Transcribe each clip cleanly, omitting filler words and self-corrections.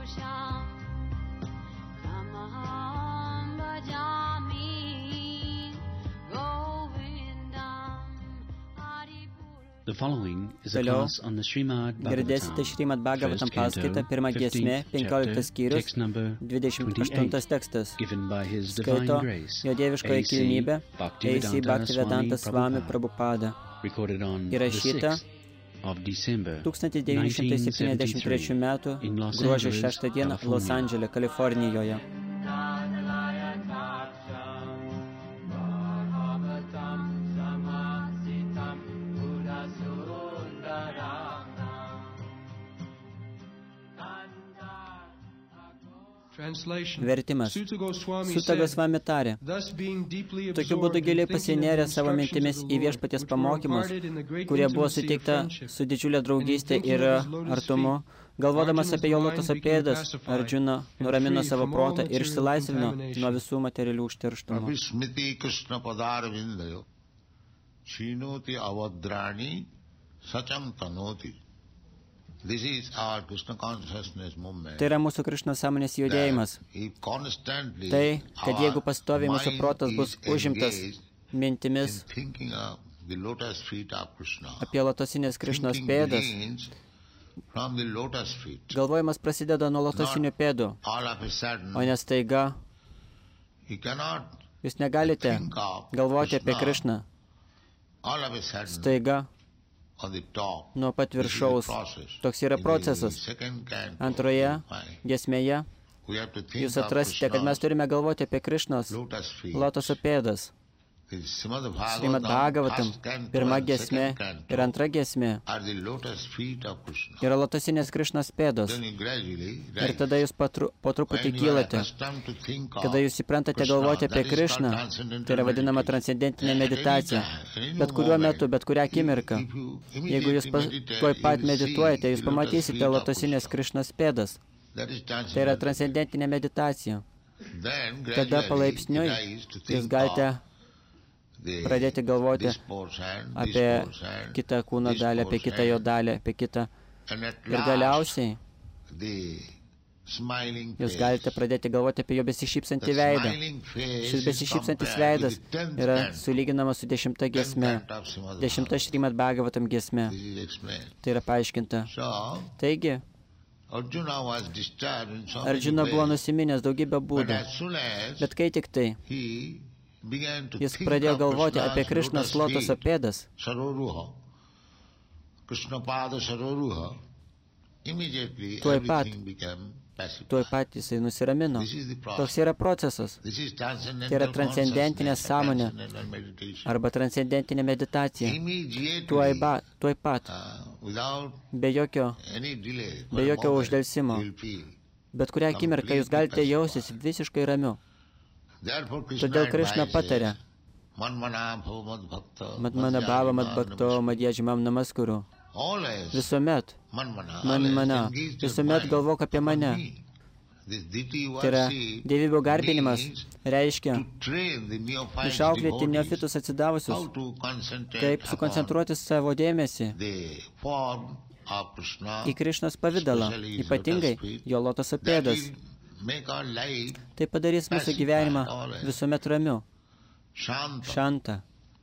Vėliau girdėsite Šrimad Bhagavatam paskaitą, pirmą giesmė, 15 skyrius, 28 tekstas. Skaito jo dieviškoji kilnybė, A.C. Bhaktivedanta Swami Prabhupada. Įrašyta 1973 metų gruodžio 6 dieną Los Andžele, Kalifornijoje. Vertimas. Suta Gosvami tarė: tokiu būdu giliai pasinėrė savo mintimis į viešpaties pamokymus, kurie buvo suteikta su didžiulė draugystė ir artumu. Galvodamas apie jo lotoso pėdas, Arjuna nuramino savo protą ir išsilaisvino nuo visų materialių užterštumų. Tai yra mūsų Krišnos sąmonės judėjimas. Tai, kad jeigu pastoviai mūsų protas bus užimtas mintimis apie lotosinės Krišnos pėdas, galvojimas prasideda nuo lotosinių pėdų, o ne staiga. Jūs negalite galvoti apie Krišną staiga nuo pat viršaus. Toks yra procesas. Antroje giesmėje jūs atrasite, kad mes turime galvoti apie Krišnos lotoso pėdas. Šrimad Bhagavatam, pirma giesmė ir antra giesmė yra lotosinės Krišnos pėdos. Ir tada jūs po truputį kylate. Kada jūs įprantate galvoti apie Krišną, tai yra vadinama transcendentinė meditacija. Bet kuriuo metu, bet kurią akimirką, jeigu jūs tuoj pat medituojate, jūs pamatysite lotosinės Krišnos pėdas. Tai yra transcendentinė meditacija. Tada palaipsniui jūs galite pradėti galvoti apie kitą kūno dalį, apie kitą jo dalį, apie kitą. Ir galiausiai jūs galite pradėti galvoti apie jo besišypsantį veidą. Šis besišypsantis veidas yra sulyginamas su 10 giesme, 10 Šrimad Bhagavatam giesme. Tai yra paaiškinta. Taigi, Arjuna buvo nusiminęs daugybę būdų, bet kai tik tai jis pradėjo galvoti apie Krišnos lotoso pėdas, tuoj pat jisai nusiramino. Toks yra procesas. Tai yra transcendentinė sąmonė arba transcendentinė meditacija. Tuoj pat, be jokio uždelsimo. Bet kurią akimirką jūs galite jaustis visiškai ramiu. Todėl Krišna patarė: Madmana bhava madbhakto madhyajimam namaskuru. Visuomet, visuomet galvok apie mane. Tai yra, dievybių garbinimas reiškia išauklėti neofitus atsidavusius, kaip sukoncentruoti savo dėmesį į Krišnos pavidalą, ypatingai jo lotoso pėdas. Tai padarys mūsų gyvenimą visuomet ramiu. Šanta,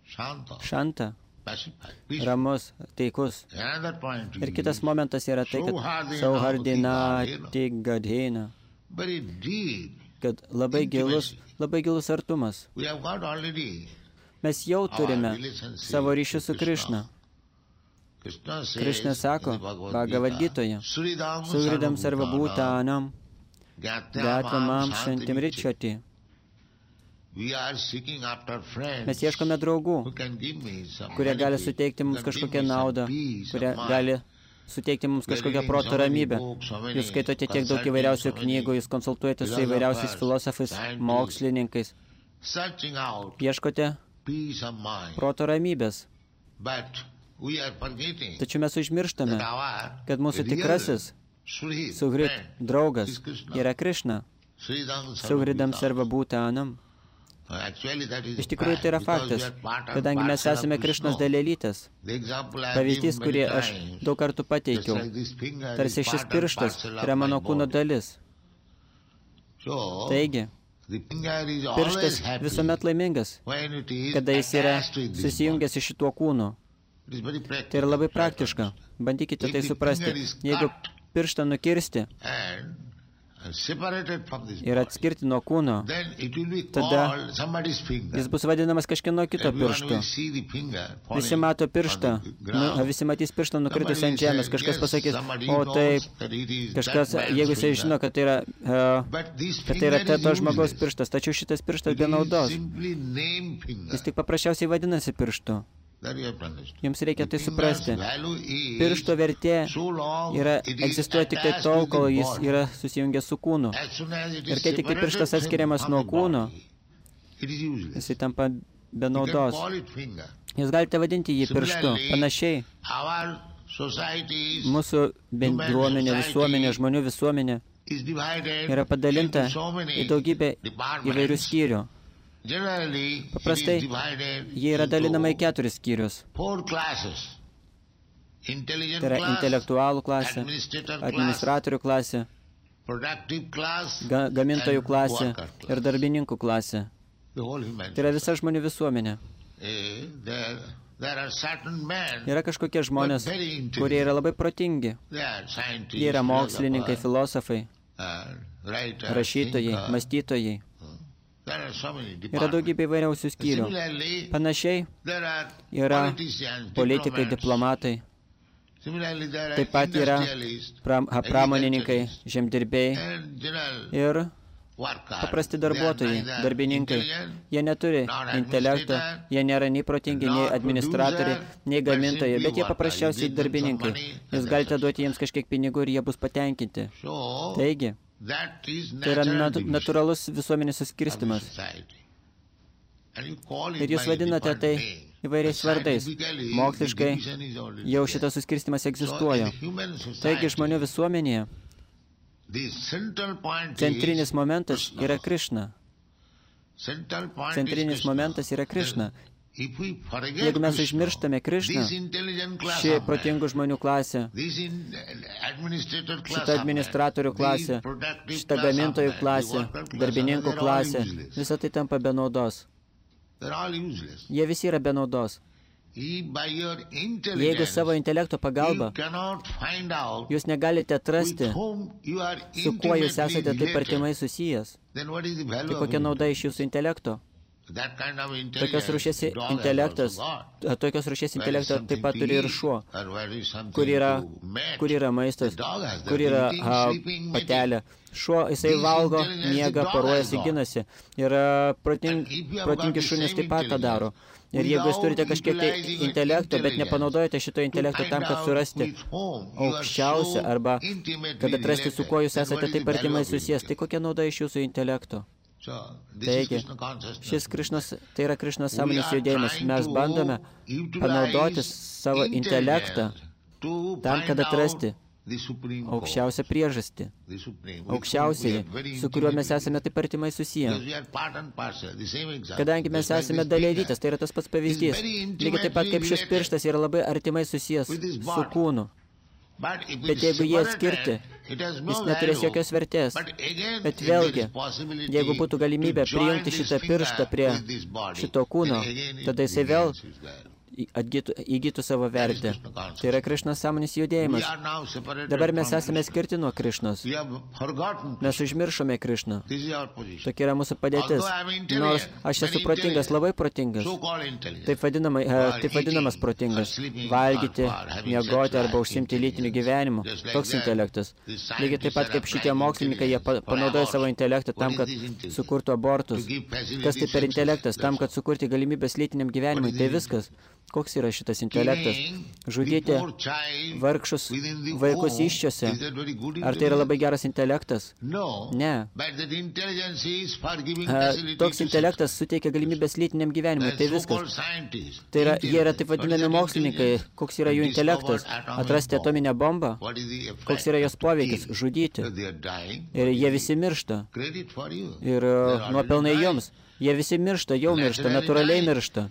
ramus, taikus. Ir kitas momentas yra tai, kad sauhardinati gadhina, kad labai gilus artumas. Mes jau turime savo ryšių su Krišna. Krišna sako Bhagavad Gitoje: Suhridam sarva bhutanam Gatvamam šantim ričati. Mes ieškome draugų, kurie gali suteikti mums kažkokią naudą, kurie gali suteikti mums kažkokią proto ramybę. Jūs skaitote tiek daug įvairiausių knygų, jūs konsultuojate su įvairiausiais filosofais, mokslininkais. Ieškote proto ramybės. Tačiau mes užmirštame, kad mūsų tikrasis Suhrit, draugas, yra Krišna. Suhridam sarva bhutanam. Iš tikrųjų, tai yra faktas, kadangi mes esame Krišnos dalelytės. Pavyzdys, kurį aš daug kartų pateikiau. Tarsi šis pirštas yra mano kūno dalis. Taigi, pirštas visuomet laimingas, kada jis yra susijungęs iš šituo kūnu. Tai yra labai praktiška. Bandykite tai suprasti. Jeigu pirštą nukirsti ir atskirti nuo kūno, tada jis bus vadinamas kažkieno kito pirštu. Visi mato pirštą, visi matys pirštą nukritus ant žemės, kažkas pasakys, o taip, kažkas, jeigu jisai žino, kad tai yra to žmogaus pirštas, tačiau šitas pirštas be naudos. Jis tik paprasčiausiai vadinasi pirštu. Jums reikia tai suprasti. Piršto vertė egzistuoja tik tai tol, kol jis yra susijungęs su kūnu. Ir kai tik pirštas atskiriamas nuo kūno, jisai tampa be naudos. Jūs galite vadinti jį pirštu. Panašiai, mūsų bendruomenė, visuomenė, žmonių visuomenė yra padalinta į daugybę įvairių skyrių. Paprastai, jie yra dalinama į 4 skyrius. Tai yra intelektualų klasė, administratorių klasė, gamintojų klasė ir darbininkų klasė. Tai yra visa žmonių visuomenė. Yra kažkokie žmonės, kurie yra labai protingi. Jie yra mokslininkai, filosofai, rašytojai, mąstytojai. Yra daugybė įvairiausių skyrių. Panašiai yra politikai, diplomatai. Taip pat yra pramonininkai, žemdirbiai ir paprasti darbuotojai, darbininkai. Jie neturi intelekto, jie nėra nei protingi, nei administratoriai, nei gamintojai, bet jie paprasčiausiai darbininkai. Jūs galite duoti jiems kažkiek pinigų ir jie bus patenkinti. Taigi, tai yra natūralus visuomenės suskirstimas. Ir jūs vadinate tai įvairiais vardais. Moksliškai jau šitas suskirstimas egzistuoja. Taigi žmonių visuomenėje centrinis momentas yra Krišna. Centrinis momentas yra Krišna. Jeigu mes užmirštame Krišną, ši protingų žmonių klasė, šita administratorių klasė, šita gamintojų klasė, darbininkų klasė, visa tai tampa be naudos. Jie visi yra be naudos. Jeigu savo intelekto pagalba jūs negalite atrasti, su kuo jūs esate taip artimai susijęs, tai kokia nauda iš jūsų intelekto? Tokios rūšies intelektas taip pat turi ir šuo, kur yra maistas, kur yra patelė. Šuo, jisai valgo, miega, poruojasi, ginasi. Ir protingi šunys taip pat tą daro. Ir jeigu jūs turite kažkiek tai intelekto, bet nepanaudojate šito intelekto tam, kad surasti aukščiausią arba kad atrasti, su kuo jūs esate taip artimai susijęs, tai kokia nauda iš jūsų intelekto? Taigi, šis Krišnos, tai yra Krišnos sąmonės judėjimas. Mes bandome panaudoti savo intelektą tam, kad atrasti aukščiausią priežastį, aukščiausiai, su kuriuo mes esame taip artimai susiję. Kadangi mes esame dalelytės, tai yra tas pats pavyzdys. Lygiai taip pat kaip šis pirštas yra labai artimai susijęs su kūnu. Bet jeigu jie atskirti, jis neturės jokios vertės. Bet vėlgi, jeigu būtų galimybė prijungti šitą pirštą prie šito kūno, tada jisai vėl įgytų savo vertę. Tai yra Krišnos sąmonės judėjimas. Dabar mes esame skirti nuo Krišnos. Mes užmiršome Krišną. Tokia yra mūsų padėtis. Nors aš esu protingas, labai protingas. Taip vadinamas protingas. Valgyti, miegoti arba užsimti lytiniu gyvenimu. Toks intelektas. Lygiai taip pat kaip šitie mokslininkai, jie panaudoja savo intelektą tam, kad sukurtų abortus. Kas tai per intelektas? Tam, kad sukurti galimybės lytiniam gyvenimui. Tai viskas. Koks yra šitas intelektas? Žudyti vargšus vaikus įsčiose. Ar tai yra labai geras intelektas? Ne. Toks intelektas suteikia galimybės lytiniam gyvenimui. Tai viskas. Tai yra, jie yra taip vadinami mokslininkai. Koks yra jų intelektas? Atrasti atominę bombą? Koks yra jos poveikis? Žudyti. Ir jie visi miršta. Ir nuopelnai joms. Jie visi miršta, jau miršta, natūraliai miršta.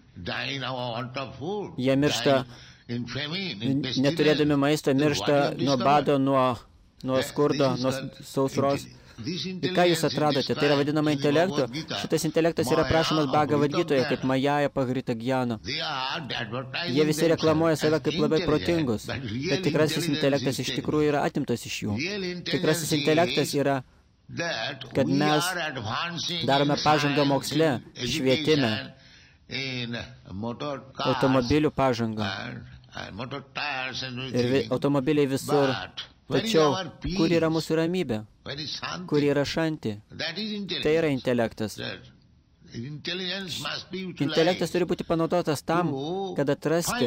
Jie miršta, neturėdami maisto, miršta nuo bado, nuo skurdo, nuo sausros. Ir ką jūs atradote? Tai yra vadinama intelektu. Šitas intelektas yra prašomas Bhagavad Gitoje, kaip Majaja Pahrita Gyana. Jie visi reklamuoja save kaip labai protingus. Bet tikrasis intelektas iš tikrųjų yra atimtas iš jų. Tikrasis intelektas yra, kad mes darome pažangą moksle, švietime, automobilių pažangą. Ir automobiliai visur. Tačiau, kur yra mūsų ramybė? Kur yra šanti? Tai yra intelektas. Intelektas turi būti panaudotas tam, kad atrasti,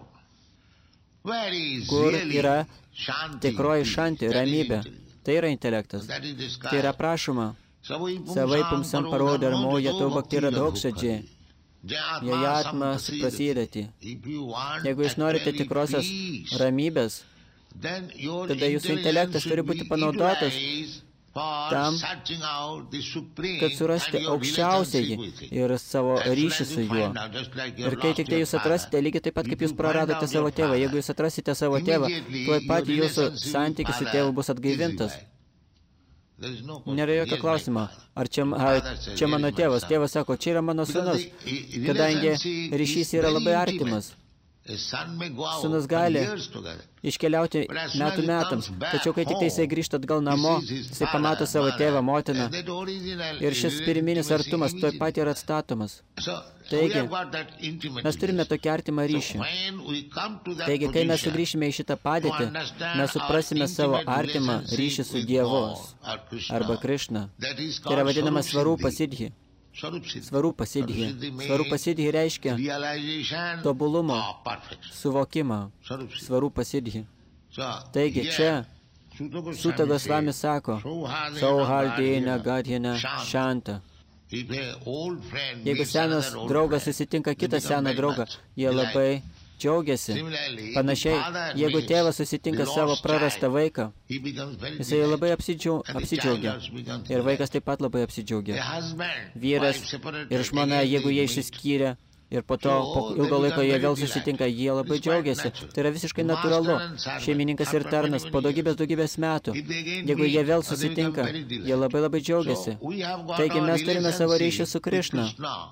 kur yra tikroji šanti, ramybė. Tai yra intelektas. Tai yra prašoma. Savai pumsam parodharmo yato bhakti radhoksadži. Jajatma suprasidati. Jeigu jūs norite tikrosios ramybės, tada jūsų intelektas turi būti panaudotas tam, kad surasti aukščiausiąjį ir savo ryšį su juo. Ir kai tik tai jūs atrasite, lygiai taip pat, kaip jūs praradote savo tėvą, jeigu jūs atrasite savo tėvą, tuoj pat jūsų santykis su tėvu bus atgaivintas. Nėra jokio klausimo, ar čia mano tėvas. Tėvas sako, čia yra mano sūnus, kadangi ryšys yra labai artimas. Sūnus gali iškeliauti metų metams, tačiau kai tik tai jisai grįžta atgal namo, jisai pamato savo tėvą, motiną ir šis pirminis artumas tuoj pat yra atstatomas. Taigi, mes turime tokį artimą ryšį. Taigi, kai mes sugrįšime į šitą padėtį, mes suprasime savo artimą ryšį su Dievu arba Krishna. Tai yra vadinamas svarupa siddhi. Svarupa siddhi. Svarupa siddhi reiškia tobulumo suvokimą. Svarupa siddhi. Taigi čia Suta Gosvami sako, Sauhardina Gadhina Shanta. Jeigu senas draugas susitinka kitą seną draugą, jie labai džiaugiasi. Panašiai, jeigu tėvas susitinka savo prarastą vaiką, jisai labai apsidžiaugia. Ir vaikas taip pat labai apsidžiaugia. Vyras ir žmona, jeigu jie išsiskyrė, ir po to, po ilgo laiko jie vėl susitinka, jie labai džiaugiasi. Tai yra visiškai natūralu. Šeimininkas ir tarnas po daugybės metų. Jeigu jie vėl susitinka, jie labai džiaugiasi. Taigi mes turime savo ryšį su Krishna.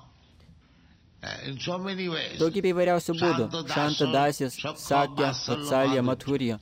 Daugybė įvairiausių būdų. Šanta, Dasijas, Sakya, Vatsalya, Madhurya.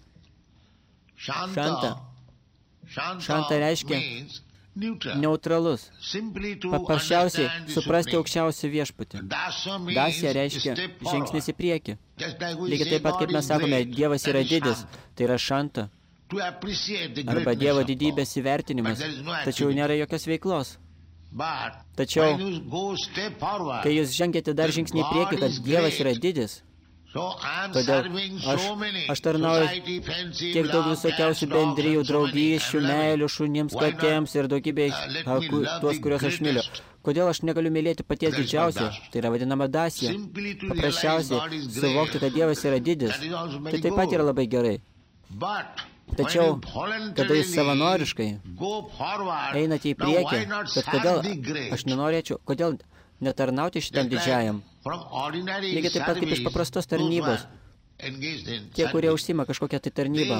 Šanta reiškia neutralus. Paprasčiausiai suprasti aukščiausią viešpatį. Dasya reiškia žingsnis į priekį. Lygiai taip pat, kaip mes sakome, Dievas yra didis, tai yra šanta. Arba Dievo didybės įvertinimas. Tačiau nėra jokios veiklos. Tačiau, kai jūs žengėte dar žingsnį į priekį, kad Dievas yra didis, todėl aš tarnauju tiek daug visokiausių bendrijų, draugysčių, meilių, šunims, katėms ir daugybė tuos, kuriuos aš myliu. Kodėl aš negaliu mylėti paties didžiausio? Tai yra vadinama dasija. Paprasčiausiai suvokti, kad Dievas yra didis. Tai taip pat yra labai gerai. Tačiau, kada jūs savanoriškai einate į priekį, kad kodėl aš nenorėčiau, kodėl netarnauti šitam didžiajam? Lygiai taip pat kaip iš paprastos tarnybos. Tie, kurie užsima kažkokią tai tarnybą,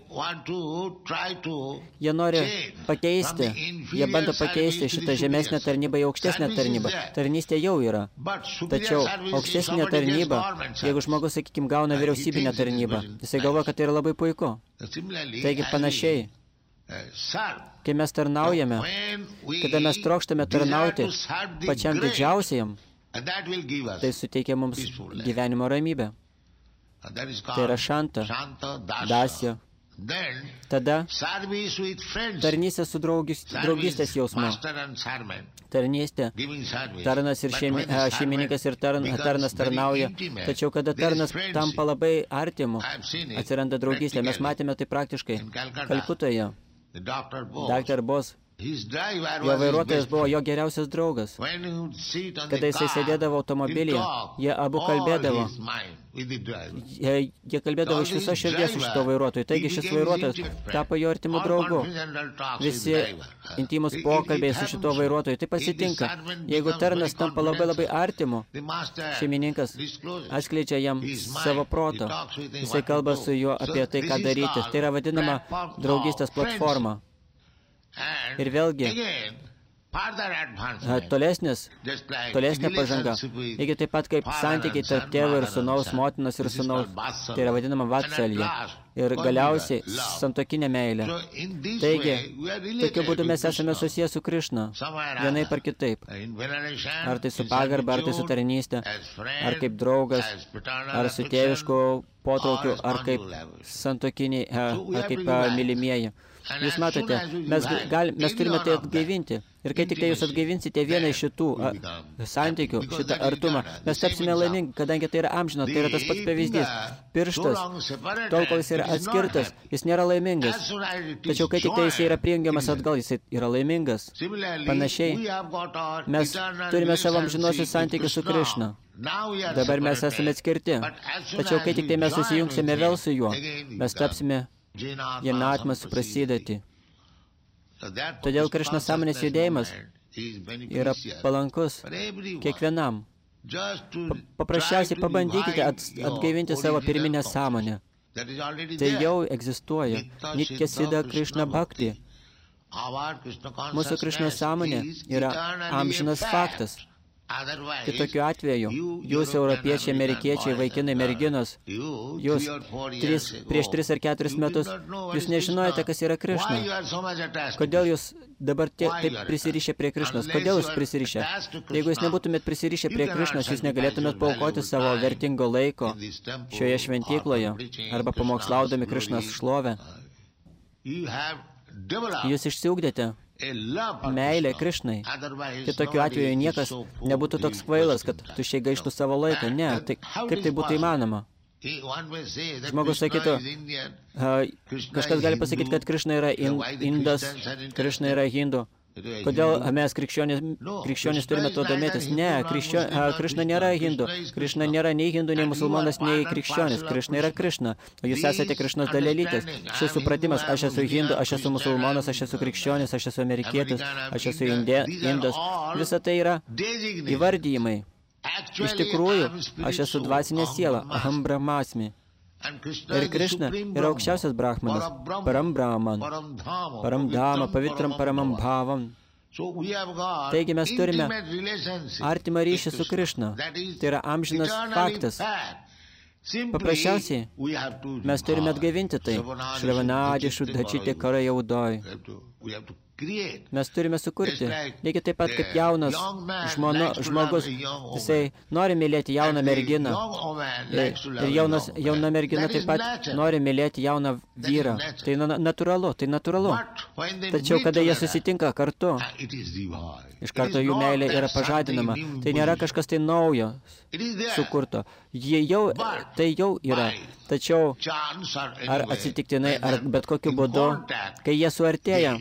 jie nori pakeisti, jie bando pakeisti šitą žemesnę tarnybą į aukštesnę tarnybą. Tarnystė jau yra. Tačiau aukštesnė tarnyba, jeigu žmogus, sakykime, gauna vyriausybinę tarnybą, jisai galvoja, kad tai yra labai puiku. Taigi panašiai, kai mes tarnaujame, kada mes trokštame tarnauti pačiam didžiausiam, tai suteikia mums gyvenimo ramybę. Tai yra šanta, dasya, tada tarnystė su draugystės jausmu. Tarnystė, tarnas ir šeimininkas ir tarnas tarnauja. Tačiau, kada tarnas tampa labai artimu, atsiranda draugystė. Mes matėme tai praktiškai Kalkutoje. Dr. Bose. Jo vairuotojas buvo jo geriausias draugas. Kada jisai sėdėdavo automobilyje, jie abu kalbėdavo. Jie kalbėdavo iš viso širdies su šito vairuotoju. Taigi šis vairuotojas tapo jo artimu draugu. Visi intimus pokalbiai su šito vairuotoju. Tai pasitinka. Jeigu tarnas tampa labai artimu, šeimininkas atskleidžia jam savo protą. Jisai kalba su juo apie tai, ką daryti. Tai yra vadinama draugystės platforma. Ir vėlgi, tolesnė pažanga. Lygiai taip pat kaip santykiai tarp tėvo ir sūnaus, motinos ir sūnaus. Tai yra vadinama vatsalja. Ir galiausiai santuokinė meilė. Taigi, tokiu būdu mes esame susiję su Krišna. Vienaip ar kitaip. Ar tai su pagarba, ar tai su tarnystė, ar kaip draugas, ar su tėvišku potraukiu, ar kaip santuokiniai, ar kaip mylimieji. Jūs matote, mes turime tai atgaivinti. Ir kai tik tai jūs atgaivinsite vieną iš šitų santykių, šitą artumą, mes tapsime laimingi, kadangi tai yra amžina, tai yra tas pats pavyzdys. Pirštas, tol kol jis yra atskirtas, jis nėra laimingas. Tačiau kai tik tai jis yra prijungiamas atgal, jis yra laimingas. Panašiai, mes turime savo amžinosius santykius su Krišna. Dabar mes esame atskirti. Tačiau kai tik tai mes susijungsime vėl su juo, mes tapsime Janatma suprasidati. Todėl Krišnos sąmonės judėjimas yra palankus kiekvienam. Paprasčiausiai pabandykite atgaivinti savo pirminę sąmonę. Tai jau egzistuoja. Nitya Siddha Krišna Bhakti. Mūsų Krišnos sąmonė yra amžinas faktas. Kitokiu atveju, jūs, europiečiai, amerikiečiai, vaikinai, merginos, jūs prieš 3 ar 4 metus, jūs nežinojate, kas yra Krišna. Kodėl jūs dabar taip prisirišę prie Krišnos? Kodėl jūs prisirišę? Jeigu jūs nebūtumėt prisirišę prie Krišnos, jūs negalėtumėt paaukoti savo vertingo laiko šioje šventykloje arba pamokslaudami Krišnos šlovę. Jūs išsiugdėte meilė Krišnai. Kitokiu atveju niekas nebūtų toks kvailas, kad tuščiai gaištų savo laiką. Ne, tai kaip tai būtų įmanoma? Žmogus sakytų, kažkas gali pasakyti, kad Krišna yra indas, Krišna yra hindu. Kodėl mes krikščionys turime tuo domėtis? Ne, Krišna nėra hindu. Krišna nėra nei hindu, nei musulmonas, nei krikščionis. Krišna yra Krišna. O jūs esate Krišnos dalelytės. Šis supratimas, aš esu hindu, aš esu musulmonas, aš esu krikščionis, aš esu amerikietis, aš esu indas. Visa tai yra įvardyjimai. Iš tikrųjų, aš esu dvasinė siela, aham brahmasmi. Ir Krišna yra aukščiausias Brahmanas, Param Brahman, Param Dhama, Pavitram Paramam Bhavam. Taigi mes turime artimą ryšį su Krišna. Tai yra amžinas faktas. Paprasčiausiai mes turime atgaivinti tai. Šravanadį šudhačitė kara jaudoj. Mes turime sukurti. Lygiai taip pat kaip jaunas žmogus, jisai nori mylėti jauną merginą. Ir jauna mergina taip pat nori mylėti jauną vyrą. Tai natūralu, tai natūralu. Tačiau, kada jie susitinka kartu, iš karto jų meilė yra pažadinama. Tai nėra kažkas tai naujo sukurto. Tai jau yra. Tačiau, ar atsitiktinai, ar bet kokiu būdu, kai jie suartėja,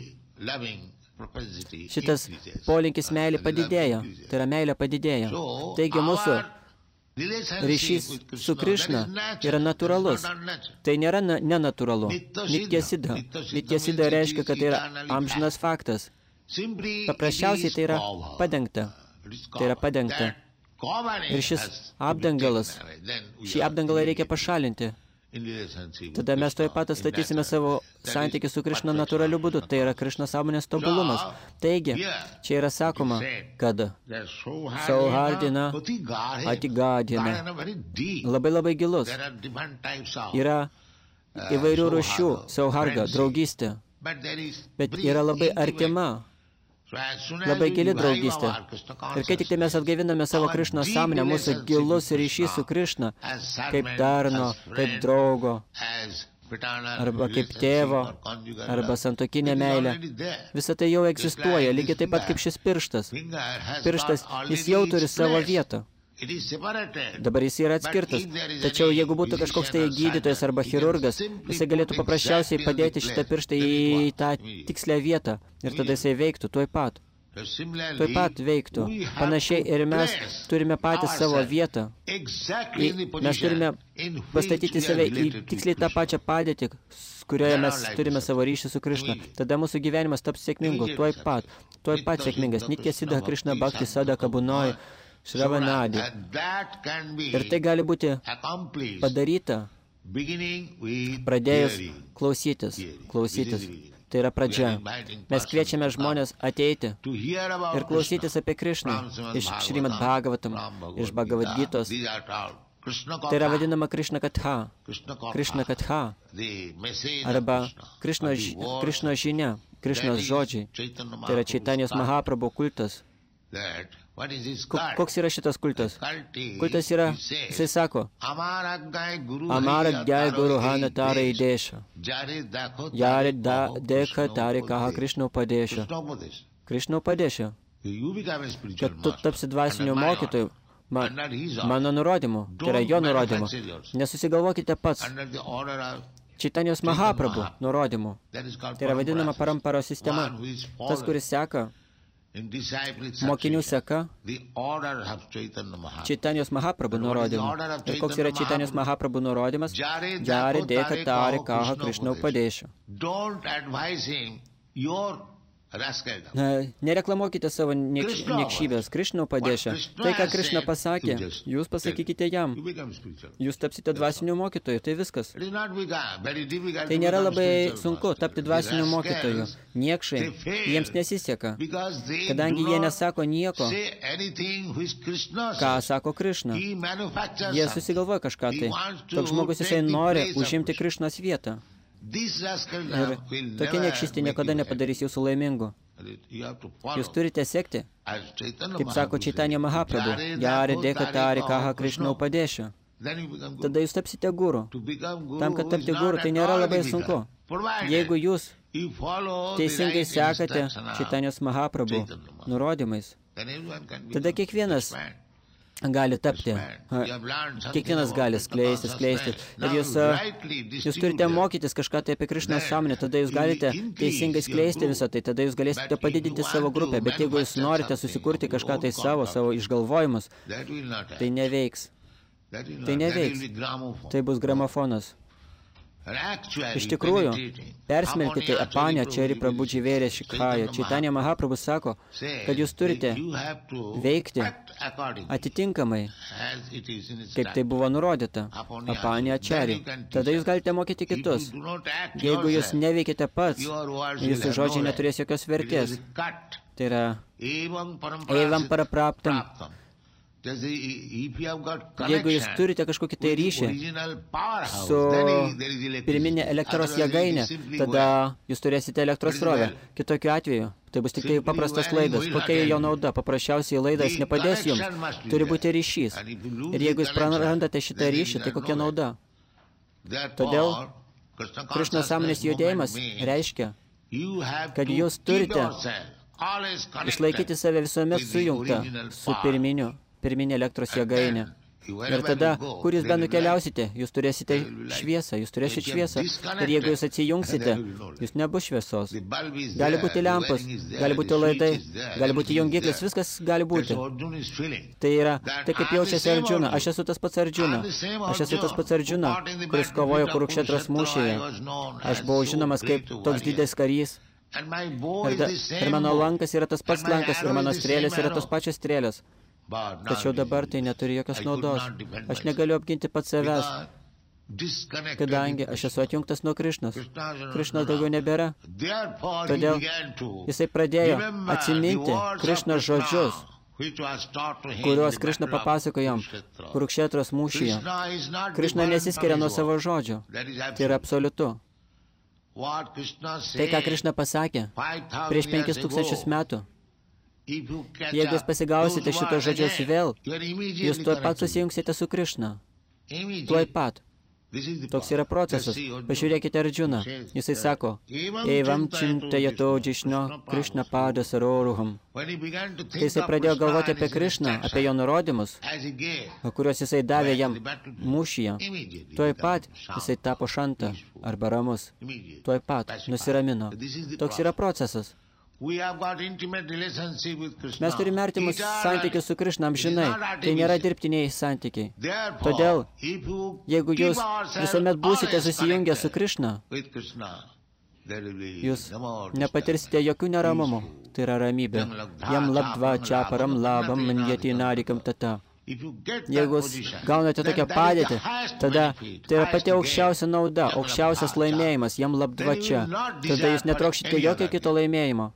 šitas polinkis meilė padidėja. Tai yra meilė padidėja. Taigi mūsų ryšys su Krišna yra natūralus. Tai nėra nenatūralu. Nitya Siddha. Nitya Siddha reiškia, kad tai yra amžinas faktas. Paprasčiausiai tai yra padengta. Tai yra padengta. Ir šis apdangalas, šį apdangalą reikia pašalinti. Tada mes toj pat atstatysime savo santykį su Krišna natūraliu būdu. Tai yra Krišna sąmonės tobulumas. Taigi, čia yra sakoma, kad sauhardina atigadina. Labai gilus. Yra įvairių rūšių sauharga, draugystė. Bet yra labai artima. Labai gili draugystė. Ir kai tik tai mes atgaiviname savo Krišnos sąmonę, mūsų gilus ryšys su Krišna, kaip tarno, kaip draugo, arba kaip tėvo, arba santuokinė meilė. Visa tai jau egzistuoja, lygiai taip pat kaip šis pirštas. Pirštas, jis jau turi savo vietą. Dabar jis yra atskirtas. Tačiau jeigu būtų kažkoks tai gydytojas arba chirurgas, jisai galėtų paprasčiausiai padėti šitą pirštą į tą tikslę vietą. Ir tada jisai veiktų tuoj pat. Tuoj pat veiktų. Panašiai ir mes turime patys savo vietą. Mes turime pastatyti save į tiksliai tą pačią padėtį, kurioje mes turime savo ryšį su Krišna. Tada mūsų gyvenimas taps sėkmingu. Tuoj pat sėkmingas. Nitya Siddha Krishna Bhakti Sadaka Bunoj Shravanadi. Ir tai gali būti padaryta pradėjus klausytis. Tai yra pradžia. Mes kviečiame žmonės ateiti ir klausytis apie Krišną iš Šrimad Bhagavatam, iš Bhagavad Gitos. Tai yra vadinama Krišna Katha. Krišna Katha. Arba Krišnos žinia, Krišnos žodžiai. Tai yra Čaitanijos Mahaprabhu kultas. Koks yra šitas kultas? Kultas yra, jisai sako, Amara Gyai Guru Hana Tarai Desha. Jare Dekha Tari Kaha Krišna Upadesha. Krišna Upadesha. Kad tu tapsi dvasiniu mokytoju, mano nurodymu, tai yra jo nurodymu. Nesusigalvokite pats. Čaitanijos Mahaprabhu nurodymu. Tai yra vadinama paramparo sistema. Tas, kuris seka, mokinių seka Čaitanijos Mahaprabhu nurodymu. Ir koks yra Čaitanijos Mahaprabhu nurodymas? Jare Dekha Tari Kaha Krišna Upadesha. Nereklamuokite savo niekšybės. Krišna Upadesha. Tai, ką Krišna pasakė, jūs pasakykite jam. Jūs tapsite dvasiniu mokytoju. Tai viskas. Tai nėra labai sunku tapti dvasiniu mokytoju. Niekšai, jiems nesiseka. Kadangi jie nesako nieko, ką sako Krišna. Jie susigalvoja kažką tai. Toks žmogus jisai nori užimti Krišnos vietą. Ir tokia niekšystė niekada nepadarys jūsų laimingu. Jūs turite sekti, kaip sako Čaitanija Mahaprabhu, Jare Dekha Tari Kaha Krišna Upadesha. Tada jūs tapsite guru. Tam, kad tapti guru, tai nėra labai sunku. Jeigu jūs teisingai sekate Čaitanijos Mahaprabhu nurodymais, tada kiekvienas gali tapti. Kiekvienas gali skleisti. Ir jūs turite mokytis kažką tai apie Krišnos sąmonę, tada jūs galite teisingai skleisti visą tai, tada jūs galėsite padidinti savo grupę, bet jeigu jūs norite susikurti kažką tai savo išgalvojimus, tai neveiks. Tai bus gramofonas. Iš tikrųjų, persmelkite Apanya Čeri Prabhudži Vėrė Šikhaja. Čaitanija Mahaprabhu sako, kad jūs turite veikti atitinkamai, kaip tai buvo nurodyta, Apanya Čeri. Tada jūs galite mokyti kitus. Jeigu jūs neveikite pats, jūsų žodžiai neturės jokios vertės. Tai yra Evam Parapraptam. Jeigu jūs turite kažkokį tai ryšį su pirminė elektros jėgainė, tada jūs turėsite elektros srovę. Kitokiu atveju, tai bus tik tai paprastas laidas. Kokia jo nauda? Paprasčiausiai laidas nepadės jums. Turi būti ryšys. Ir jeigu jūs prarandate šitą ryšį, tai kokia nauda? Todėl Krišnos sąmonės judėjimas reiškia, kad jūs turite išlaikyti save visuomet sujungtą su pirminė elektros jėgainė. Ir tada, kur jūs benukeliausite, jūs turėsite šviesą, Ir jeigu jūs atsijungsite, jūs nebus šviesos. Gali būti lempos, gali būti laidai, gali būti jungiklis, viskas gali būti. Tai yra, tai kaip jaučiasi Arjuna. Aš esu tas pats Arjuna, kuris kovojo Kurukšetros mūšyje. Aš buvau žinomas kaip toks didelis karys. Ir mano lankas yra tas pats lankas, ir mano strėlės yra tos pačios strėlės. Tačiau dabar tai neturi jokios naudos. Aš negaliu apginti pats savęs, kadangi aš esu atjungtas nuo Krišnos. Krišnos daugiau nebėra. Todėl jisai pradėjo atsiminti Krišnos žodžius, kuriuos Krišna papasakojo jam Kurukšetros mūšyje. Krišna nesiskiria nuo savo žodžių. Tai yra absoliutu. Tai, ką Krišna pasakė prieš 5000 metų, jeigu jūs pasigausite šito žodžius vėl, jūs tuoj pat susijungsite su Krišna. Tuoj pat. Toks yra procesas. Pažiūrėkite Arjuna. Jisai sako, Evam čintayato džišno Krishna pada saroruham. Kai jisai pradėjo galvoti apie Krishną, apie jo nurodymus, kuriuos jisai davė jam mūšyje, tuoj pat jisai tapo šanta arba ramus. Tuoj pat nusiramino. Toks yra procesas. Mes turime artimus santykius su Krišna amžinai. Tai nėra dirbtiniai santykiai. Todėl, jeigu jūs visuomet būsite susijungę su Krišna, jūs nepatirsite jokių neramumų. Tai yra ramybė. Jam labdva čaparam labam manjati narikam tata. Jeigu gaunate tokią padėtį, tada tai yra pati aukščiausia nauda, aukščiausias laimėjimas, jam labdva čia. Tada jūs netrokšite jokio kito laimėjimo.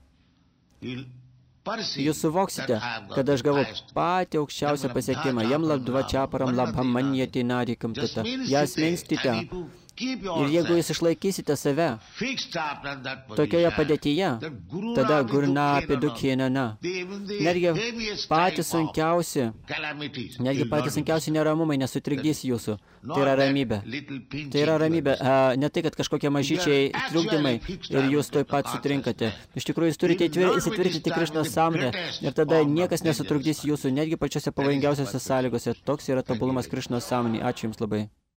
Jūs suvoksite, kad aš gavau patį aukščiausią pasiekimą. Jam labdva čaparam labham manjati narikam tata. Jas minstite. Ir jeigu jūs išlaikysite save tokioje padėtyje, tada gurnapi dukhinana. Netgi patys sunkiausi neramumai nesutrikdys jūsų. Tai yra ramybė. Tai yra ramybė. Ne tai, kad kažkokie mažyčiai trukdymai ir jūs tuoj pat sutrinkate. Iš tikrųjų, jūs turite įsitvirtinti Krišnos sąmonę ir tada niekas nesutrukdys jūsų, netgi pačiose pavojingiausiose sąlygose. Toks yra tobulumas Krišnos sąmonė. Ačiū Jums labai.